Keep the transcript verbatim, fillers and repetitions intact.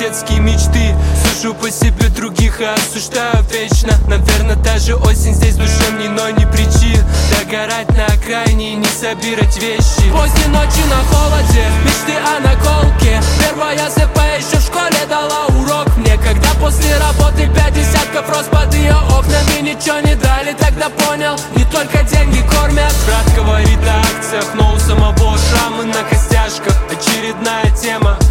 детские мечты. Сужу по себе других и осуждаю вечно. Наверное, даже осень здесь в душе мне, но не причин догорать на окраине и не собирать вещи. Поздней ночи на холоде, мечты о наколке. Первая ЗП еще в школе дала урок мне, когда после работы пять десятков роз под ее окнами. Ничего не дали, тогда понял, не только деньги кормят. Брат говорит о акциях, но у самого шрамы на костяшках. Очередная тема,